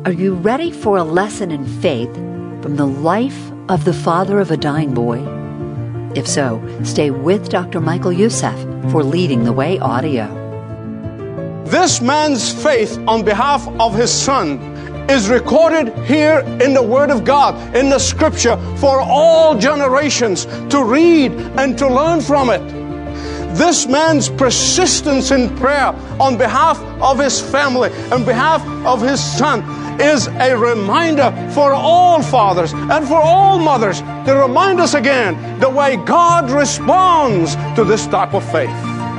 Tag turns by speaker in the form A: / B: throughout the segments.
A: Are you ready for a lesson in faith from the life of the father of a dying boy? If so, stay with Dr. Michael Youssef for Leading the Way audio.
B: This man's faith on behalf of his son is recorded here in the Word of God, in the Scripture, for all generations to read and to learn from it. This man's persistence in prayer on behalf of his family, on behalf of his son, is a reminder for all fathers and for all mothers to remind us again the way God responds to this type of faith.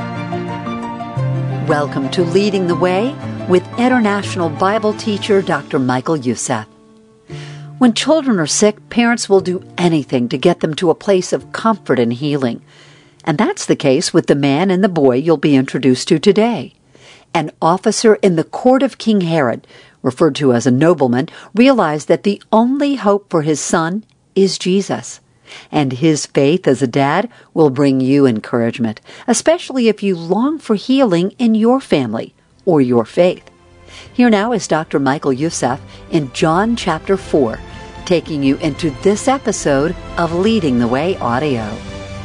A: Welcome to Leading the Way with International Bible teacher Dr. Michael Youssef. When children are sick, parents will do anything to get them to a place of comfort and healing. And that's the case with the man and the boy you'll be introduced to today. An officer in the court of King Herod, referred to as a nobleman, realized that the only hope for his son is Jesus. And his faith as a dad will bring you encouragement, especially if you long for healing in your family or your faith. Here now is Dr. Michael Youssef in John chapter 4, taking you into this episode of Leading the Way audio.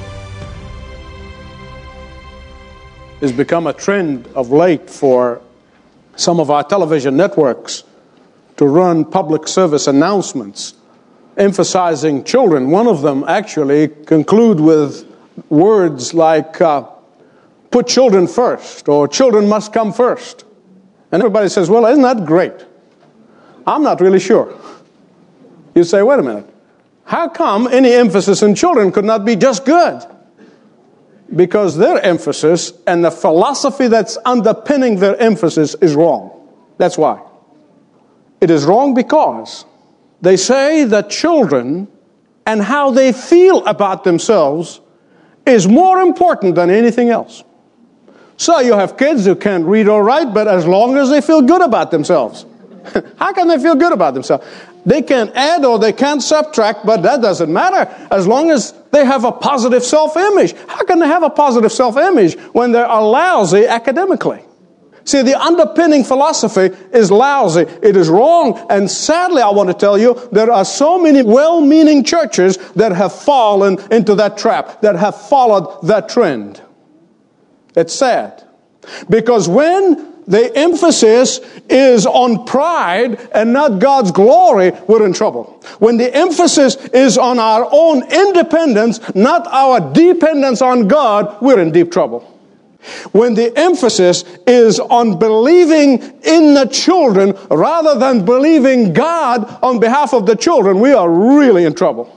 B: It's become a trend of late for some of our television networks to run public service announcements emphasizing children. One of them actually conclude with words like, put children first, or children must come first. And everybody says, well, isn't that great? I'm not really sure. You say, wait a minute. How come any emphasis in children could not be just good? Because their emphasis and the philosophy that's underpinning their emphasis is wrong. That's why. It is wrong because they say that children and how they feel about themselves is more important than anything else. So you have kids who can't read or write, but as long as they feel good about themselves. How can they feel good about themselves? They can't add or they can't subtract, but that doesn't matter as long as they have a positive self-image. How can they have a positive self-image when they're lousy academically? See, the underpinning philosophy is lousy. It is wrong. And sadly, I want to tell you, there are so many well-meaning churches that have fallen into that trap, that have followed that trend. It's sad. Because when the emphasis is on pride and not God's glory, we're in trouble. When the emphasis is on our own independence, not our dependence on God, we're in deep trouble. When the emphasis is on believing in the children rather than believing God on behalf of the children, we are really in trouble.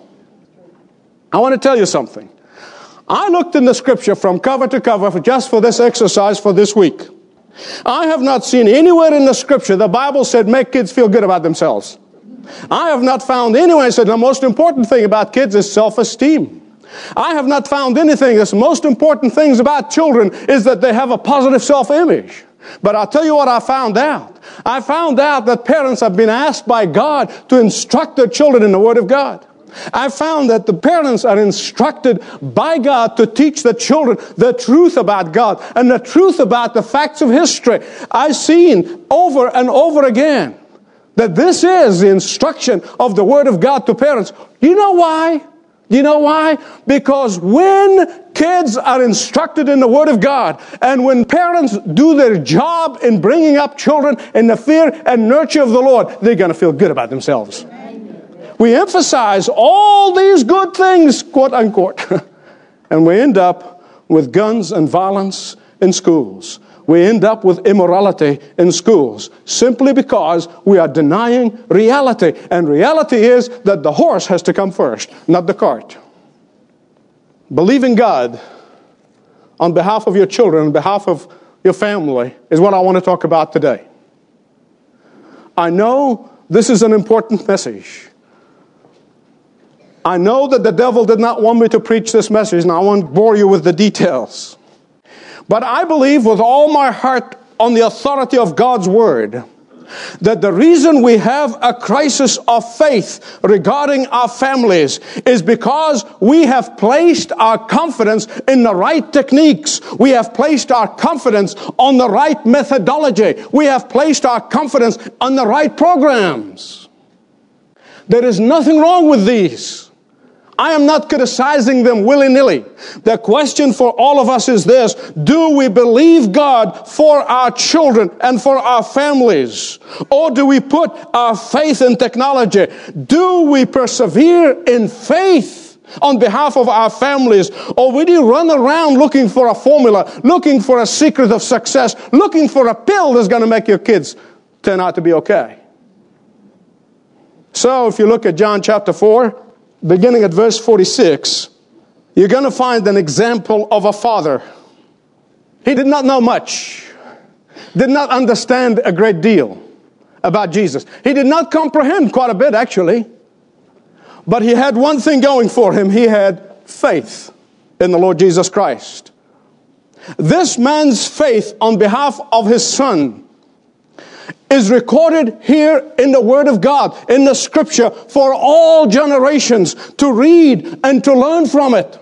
B: I want to tell you something. I looked in the Scripture from cover to cover just for this exercise for this week. I have not seen anywhere in the Scripture the Bible said make kids feel good about themselves. I have not found anywhere that said the most important thing about kids is self-esteem. I have not found anything that's the most important things about children is that they have a positive self-image. But I'll tell you what I found out. I found out that parents have been asked by God to instruct their children in the Word of God. I found that the parents are instructed by God to teach the children the truth about God and the truth about the facts of history. I've seen over and over again that this is the instruction of the Word of God to parents. You know why? You know why? Because when kids are instructed in the Word of God, and when parents do their job in bringing up children in the fear and nurture of the Lord, they're going to feel good about themselves. We emphasize all these good things, quote unquote, and we end up with guns and violence in schools. We end up with immorality in schools simply because we are denying reality. And reality is that the horse has to come first, not the cart. Believing God on behalf of your children, on behalf of your family, is what I want to talk about today. I know this is an important message. I know that the devil did not want me to preach this message, and I won't bore you with the details. But I believe with all my heart on the authority of God's Word that the reason we have a crisis of faith regarding our families is because we have placed our confidence in the right techniques. We have placed our confidence on the right methodology. We have placed our confidence on the right programs. There is nothing wrong with these. I am not criticizing them willy-nilly. The question for all of us is this: do we believe God for our children and for our families? Or do we put our faith in technology? Do we persevere in faith on behalf of our families? Or will you run around looking for a formula, looking for a secret of success, looking for a pill that's going to make your kids turn out to be okay? So if you look at John chapter 4, beginning at verse 46, you're going to find an example of a father. He did not know much, did not understand a great deal about Jesus. He did not comprehend quite a bit, actually. But he had one thing going for him. He had faith in the Lord Jesus Christ. This man's faith on behalf of his son is recorded here in the Word of God, in the Scripture, for all generations to read and to learn from it.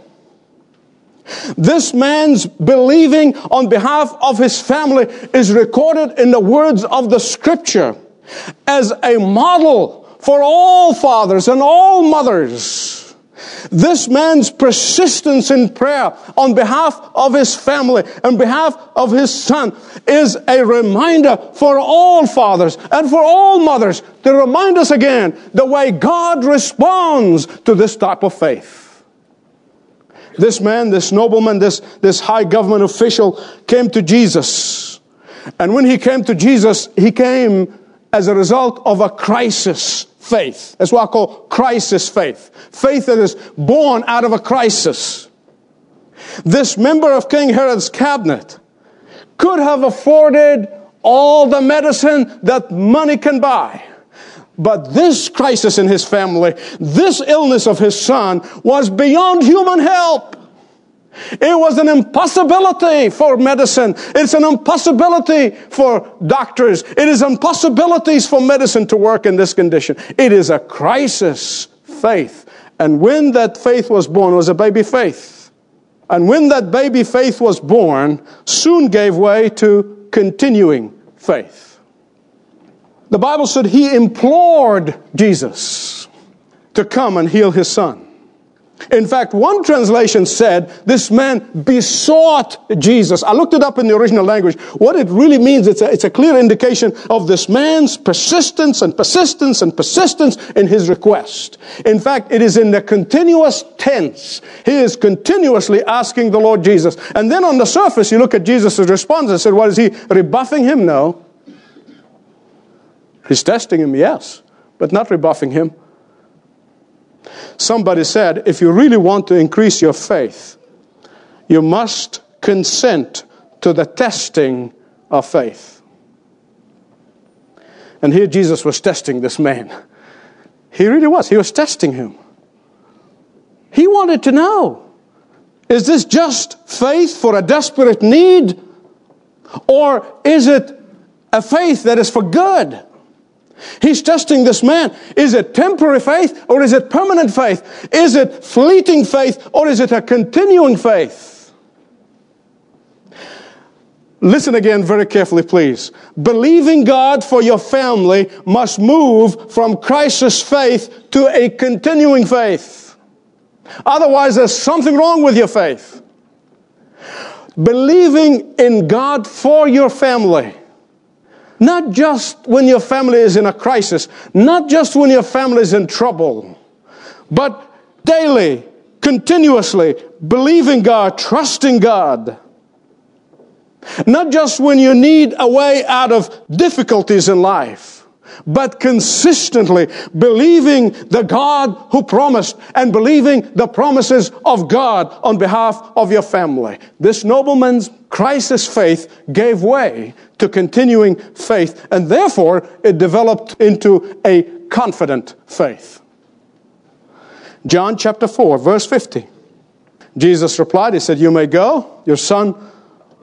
B: This man's believing on behalf of his family is recorded in the words of the Scripture as a model for all fathers and all mothers. This man's persistence in prayer on behalf of his family, on behalf of his son, is a reminder for all fathers and for all mothers to remind us again the way God responds to this type of faith. This man, this nobleman, this high government official came to Jesus. And when he came to Jesus, he came as a result of a crisis faith. That's what I call crisis faith. Faith that is born out of a crisis. This member of King Herod's cabinet could have afforded all the medicine that money can buy. But this crisis in his family, this illness of his son, was beyond human help. It was an impossibility for medicine. It's an impossibility for doctors. It is impossibilities for medicine to work in this condition. It is a crisis faith. And when that faith was born, it was a baby faith. And when that baby faith was born, soon gave way to continuing faith. The Bible said he implored Jesus to come and heal his son. In fact, one translation said this man besought Jesus. I looked it up in the original language. What it really means, it's a clear indication of this man's persistence and persistence and persistence in his request. In fact, it is in the continuous tense. He is continuously asking the Lord Jesus. And then on the surface, you look at Jesus' response and said, what is he, rebuffing him? No. He's testing him, yes, but not rebuffing him. Somebody said, if you really want to increase your faith, you must consent to the testing of faith. And here Jesus was testing this man. He really was. He was testing him. He wanted to know, is this just faith for a desperate need? Or is it a faith that is for good? He's testing this man. Is it temporary faith or is it permanent faith? Is it fleeting faith or is it a continuing faith? Listen again very carefully, please. Believing God for your family must move from crisis faith to a continuing faith. Otherwise, there's something wrong with your faith. Believing in God for your family, not just when your family is in a crisis, not just when your family is in trouble, but daily, continuously, believing God, trusting God. Not just when you need a way out of difficulties in life, but consistently believing the God who promised and believing the promises of God on behalf of your family. This nobleman's crisis faith gave way to continuing faith, and therefore it developed into a confident faith. John chapter 4, verse 50. Jesus replied, he said, you may go, your son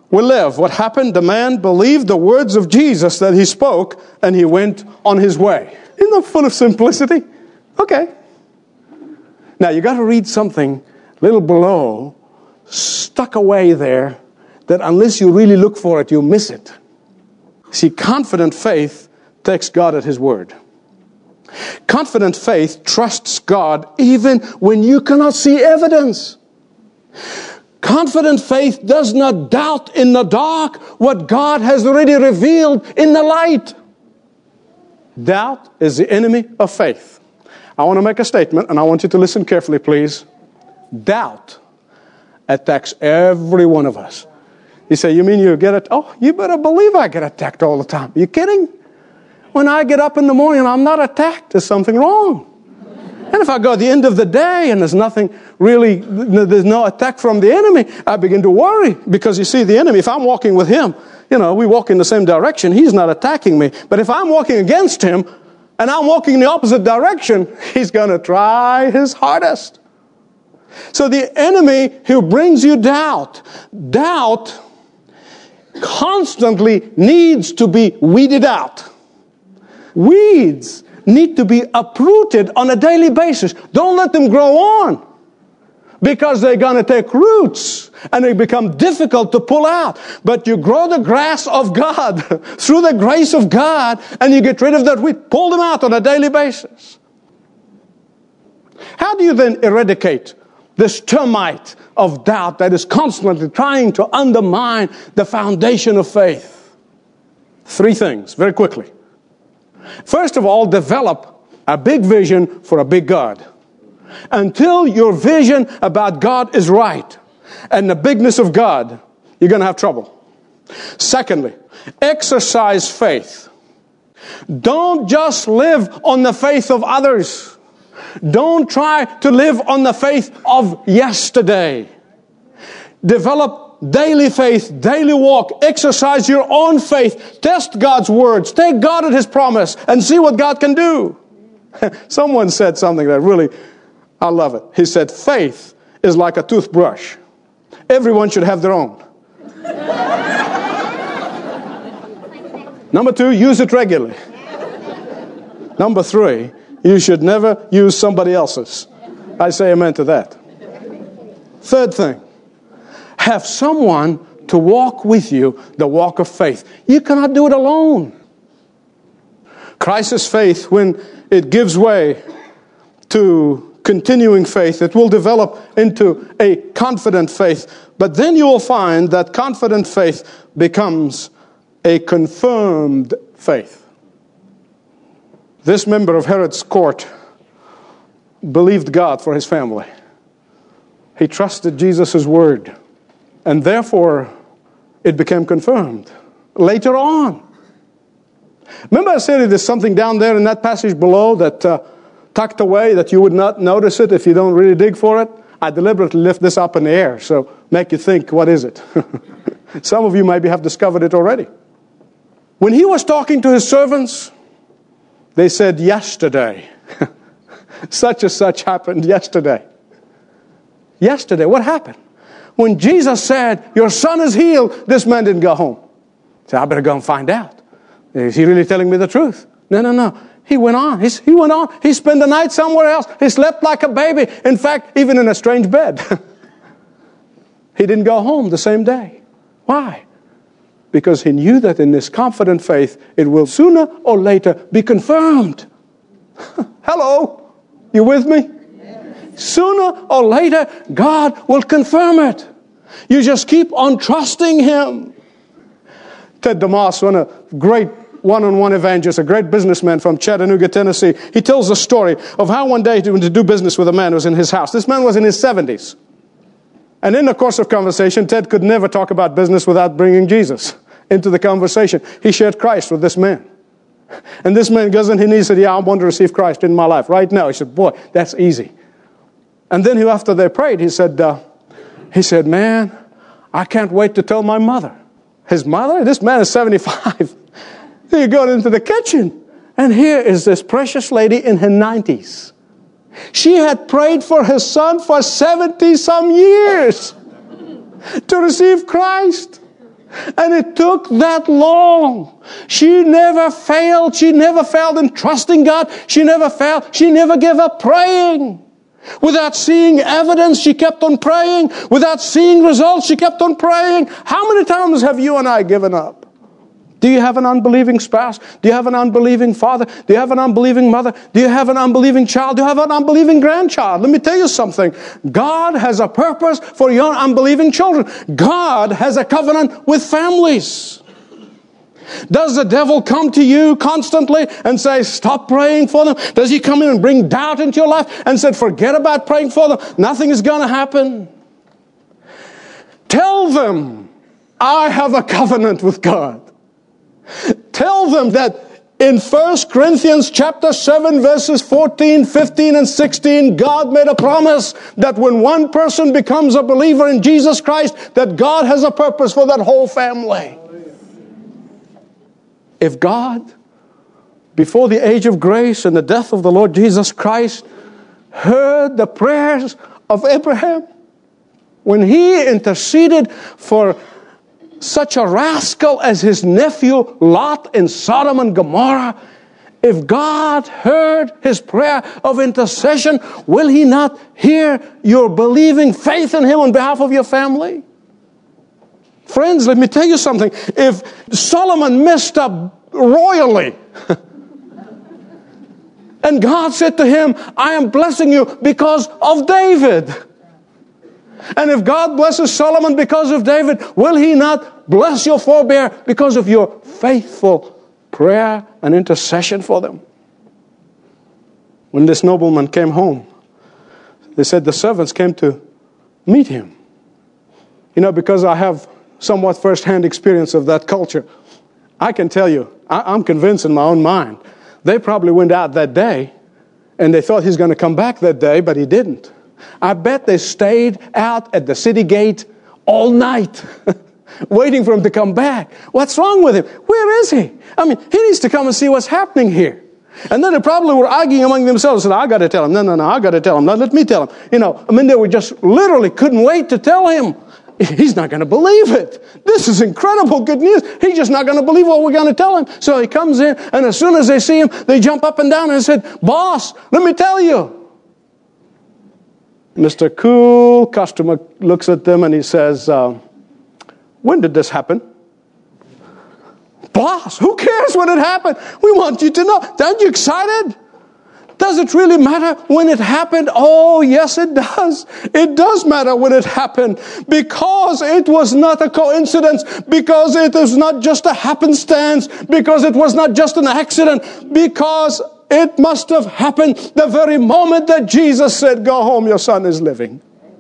B: will live. What happened? The man believed the words of Jesus that he spoke, and he went on his way. Isn't that full of simplicity? Okay. Now, you got to read something a little below, stuck away there, that unless you really look for it, you'll miss it. See, confident faith takes God at His word. Confident faith trusts God even when you cannot see evidence. Confident faith does not doubt in the dark what God has already revealed in the light. Doubt is the enemy of faith. I want to make a statement, and I want you to listen carefully, please. Doubt attacks every one of us. You say, you mean you get it? Oh, you better believe I get attacked all the time. Are you kidding? When I get up in the morning, I'm not attacked. There's something wrong. And if I go at the end of the day and there's nothing really, there's no attack from the enemy, I begin to worry. Because you see, the enemy, if I'm walking with him, we walk in the same direction, he's not attacking me. But if I'm walking against him and I'm walking in the opposite direction, he's going to try his hardest. So the enemy who brings you doubt constantly needs to be weeded out. Weeds need to be uprooted on a daily basis. Don't let them grow on, because they're going to take roots and they become difficult to pull out. But you grow the grass of God through the grace of God, and you get rid of that weed. Pull them out on a daily basis. How do you then eradicate this termite of doubt that is constantly trying to undermine the foundation of faith? 3 things, very quickly. First of all, develop a big vision for a big God. Until your vision about God is right and the bigness of God, you're going to have trouble. Secondly, exercise faith. Don't just live on the faith of others. Don't try to live on the faith of yesterday. Develop daily faith, daily walk. Exercise your own faith. Test God's words. Take God at His promise and see what God can do. Someone said something that really, I love it. He said, faith is like a toothbrush. Everyone should have their own. Number 2, use it regularly. Number 3, you should never use somebody else's. I say amen to that. Third thing, have someone to walk with you the walk of faith. You cannot do it alone. Crisis faith, when it gives way to continuing faith, it will develop into a confident faith. But then you will find that confident faith becomes a confirmed faith. This member of Herod's court believed God for his family. He trusted Jesus' word. And therefore, it became confirmed later on. Remember I said there's something down there in that passage below that tucked away that you would not notice it if you don't really dig for it? I deliberately lift this up in the air, so make you think, what is it? Some of you maybe have discovered it already. When he was talking to his servants, they said, yesterday, such and such happened yesterday. Yesterday, what happened? When Jesus said, your son is healed, this man didn't go home. He said, I better go and find out. Is he really telling me the truth? No. He went on. He went on. He spent the night somewhere else. He slept like a baby. In fact, even in a strange bed. He didn't go home the same day. Why? Because he knew that in this confident faith, it will sooner or later be confirmed. Hello? You with me? Sooner or later, God will confirm it. You just keep on trusting Him. Ted DeMoss, a great one-on-one evangelist, a great businessman from Chattanooga, Tennessee, he tells the story of how one day he went to do business with a man who was in his house. This man was in his 70s. And in the course of conversation, Ted could never talk about business without bringing Jesus into the conversation. He shared Christ with this man. And this man goes in and he said, I want to receive Christ in my life right now. He said, boy, that's easy. And then after they prayed, he said, man, I can't wait to tell my mother. His mother? This man is 75. Then you go into the kitchen, and here is this precious lady in her 90s. She had prayed for her son for 70-some years to receive Christ. And it took that long. She never failed. She never failed in trusting God. She never failed. She never gave up praying. Without seeing evidence, she kept on praying. Without seeing results, she kept on praying. How many times have you and I given up? Do you have an unbelieving spouse? Do you have an unbelieving father? Do you have an unbelieving mother? Do you have an unbelieving child? Do you have an unbelieving grandchild? Let me tell you something. God has a purpose for your unbelieving children. God has a covenant with families. Does the devil come to you constantly and say, stop praying for them? Does he come in and bring doubt into your life and say, forget about praying for them? Nothing is going to happen. Tell them, I have a covenant with God. Tell them that in 1 Corinthians chapter 7 verses 14, 15, and 16, God made a promise that when one person becomes a believer in Jesus Christ, that God has a purpose for that whole family. If God, before the age of grace and the death of the Lord Jesus Christ, heard the prayers of Abraham, when he interceded for such a rascal as his nephew Lot in Sodom and Gomorrah, if God heard his prayer of intercession, will he not hear your believing faith in him on behalf of your family? Friends, let me tell you something. If Solomon messed up royally, and God said to him, I am blessing you because of David. And if God blesses Solomon because of David, will he not bless your forebear because of your faithful prayer and intercession for them? When this nobleman came home, they said the servants came to meet him. You know, because I have somewhat first-hand experience of that culture, I can tell you, I'm convinced in my own mind, they probably went out that day and they thought he's going to come back that day, but he didn't. I bet they stayed out at the city gate all night waiting for him to come back. What's wrong with him? Where is he? I mean, he needs to come and see what's happening here. And then they probably were arguing among themselves. Said, I got to tell him. No, I got to tell him. No, let me tell him. You know, I mean, they were just literally couldn't wait to tell him. He's not going to believe it. This is incredible good news. He's just not going to believe what we're going to tell him. So he comes in, and as soon as they see him, they jump up and down and said, Boss, let me tell you. Mr. Cool customer looks at them and he says, when did this happen? Boss, who cares when it happened? We want you to know. Aren't you excited? Does it really matter when it happened? Oh, yes, it does. It does matter when it happened, because it was not a coincidence, because it was not just a happenstance, because it was not just an accident, because it must have happened the very moment that Jesus said, go home, your son is living.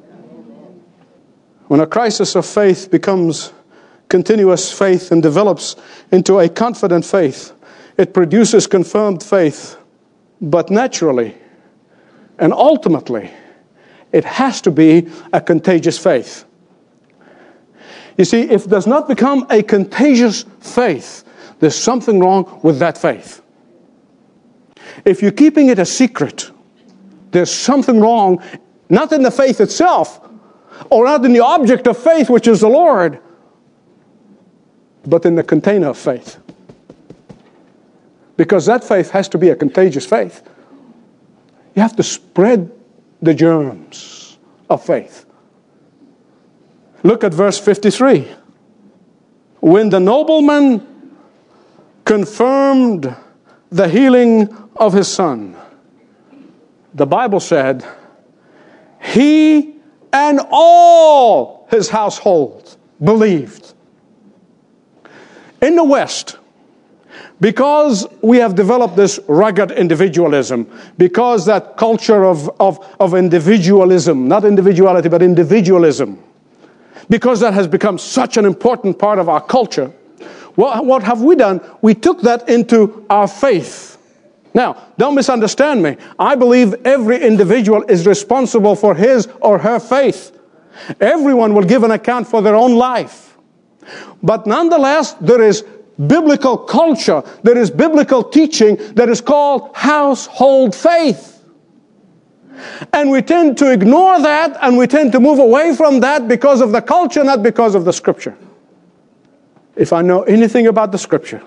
B: When a crisis of faith becomes continuous faith and develops into a confident faith, it produces confirmed faith. But naturally and ultimately, it has to be a contagious faith. You see, if it does not become a contagious faith, there's something wrong with that faith. If you're keeping it a secret, there's something wrong, not in the faith itself, or not in the object of faith, which is the Lord, but in the container of faith. Because that faith has to be a contagious faith. You have to spread the germs of faith. Look at verse 53. When the nobleman confirmed the healing of his son, the Bible said, he and all his household believed. In the West, because we have developed this rugged individualism, because that culture of individualism, not individuality, but individualism, because that has become such an important part of our culture, what have we done? We took that into our faith. Now, don't misunderstand me. I believe every individual is responsible for his or her faith. Everyone will give an account for their own life. But nonetheless, there is biblical culture, there is biblical teaching that is called household faith. And we tend to ignore that, and we tend to move away from that because of the culture, not because of the Scripture. if I know anything about the Scripture,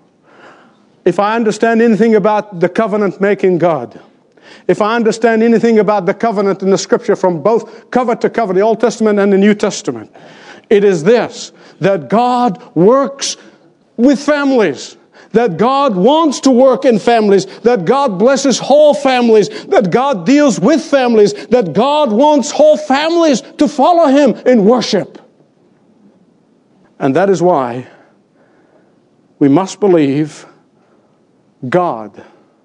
B: if I understand anything about the covenant-making God, if I understand anything about the covenant in the Scripture from both cover to cover, the Old Testament and the New Testament, it is this, that God works with families, that God wants to work in families, that God blesses whole families, that God deals with families, that God wants whole families to follow Him in worship. And that is why we must believe God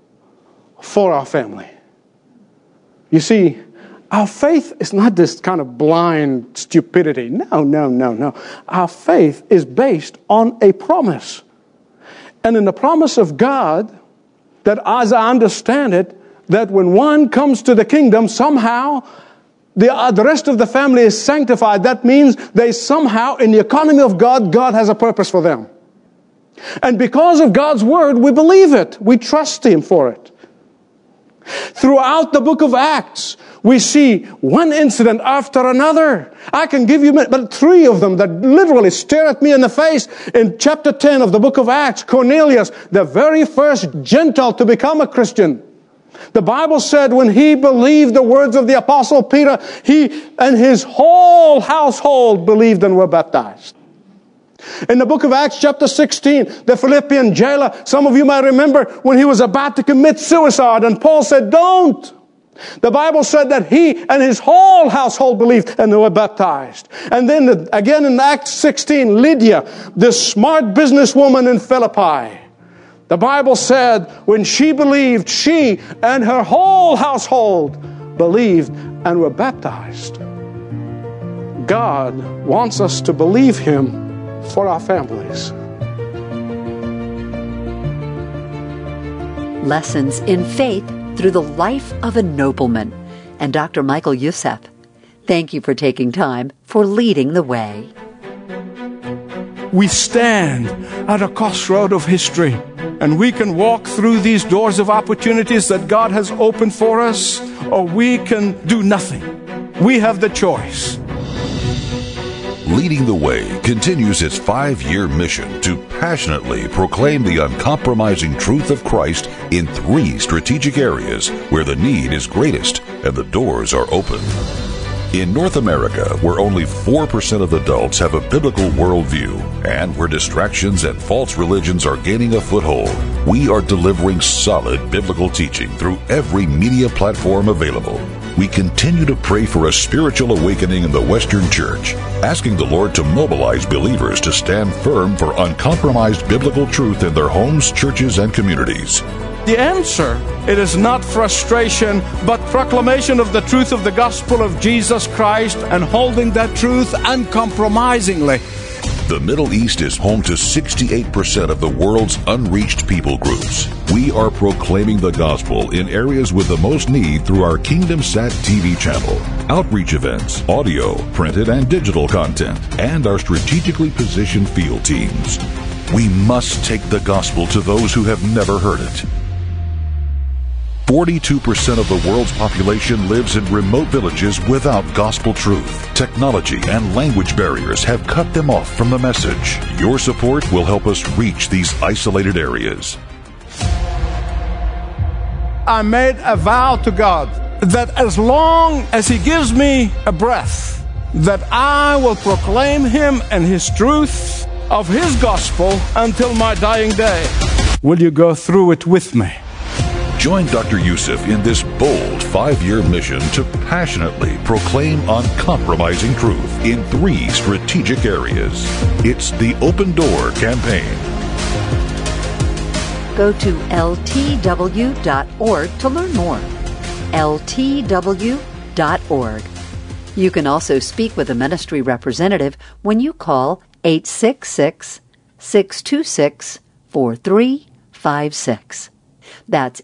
B: for our family. You see, our faith is not this kind of blind stupidity. No. Our faith is based on a promise. And in the promise of God, that as I understand it, that when one comes to the kingdom, somehow the rest of the family is sanctified. That means they somehow, in the economy of God, God has a purpose for them. And because of God's word, we believe it. We trust Him for it. Throughout the book of Acts, we see one incident after another. I can give you but 3 of them that literally stare at me in the face. In chapter 10 of the book of Acts, Cornelius, the very first Gentile to become a Christian. The Bible said when he believed the words of the Apostle Peter, he and his whole household believed and were baptized. In the book of Acts chapter 16, the Philippian jailer, some of you might remember when he was about to commit suicide and Paul said, don't. The Bible said that he and his whole household believed and they were baptized. And then again in Acts 16, Lydia, this smart businesswoman in Philippi, the Bible said when she believed, she and her whole household believed and were baptized. God wants us to believe Him for our families.
A: Lessons in faith through the life of a nobleman. And Dr. Michael Youssef, thank you for taking time for leading the way.
C: We stand at a crossroad of history, and we can walk through these doors of opportunities that God has opened for us, or we can do nothing. We have the choice.
D: Leading the Way continues its 5-year mission to passionately proclaim the uncompromising truth of Christ in 3 strategic areas where the need is greatest and the doors are open. In North America, where only 4% of adults have a biblical worldview and where distractions and false religions are gaining a foothold, we are delivering solid biblical teaching through every media platform available. We continue to pray for a spiritual awakening in the Western Church, asking the Lord to mobilize believers to stand firm for uncompromised biblical truth in their homes, churches, and communities.
C: The answer, it is not frustration, but proclamation of the truth of the gospel of Jesus Christ and holding that truth uncompromisingly.
D: The Middle East is home to 68% of the world's unreached people groups. We are proclaiming the gospel in areas with the most need through our Kingdom Sat TV channel, outreach events, audio, printed and digital content, and our strategically positioned field teams. We must take the gospel to those who have never heard it. 42% of the world's population lives in remote villages without gospel truth. Technology and language barriers have cut them off from the message. Your support will help us reach these isolated areas.
C: I made a vow to God that as long as He gives me a breath, that I will proclaim Him and His truth of His gospel until my dying day. Will you go through it with me?
D: Join Dr. Youssef in this bold 5-year mission to passionately proclaim uncompromising truth in 3 strategic areas. It's the Open Door campaign.
A: Go to ltw.org to learn more. ltw.org. You can also speak with a ministry representative when you call 866-626-4356. That's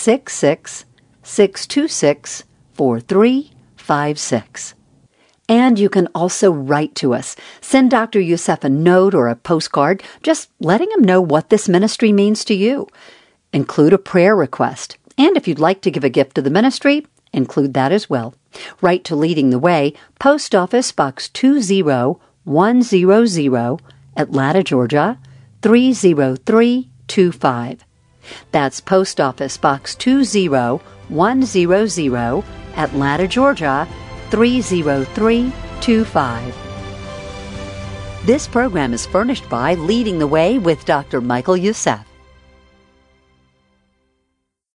A: 866-626-4356. And you can also write to us. Send Dr. Youssef a note or a postcard, just letting him know what this ministry means to you. Include a prayer request. And if you'd like to give a gift to the ministry, include that as well. Write to Leading the Way, Post Office Box 20100, Atlanta, Georgia, 30325. That's Post Office Box 20100, Atlanta, Georgia, 30325. This program is furnished by Leading the Way with Dr. Michael Youssef.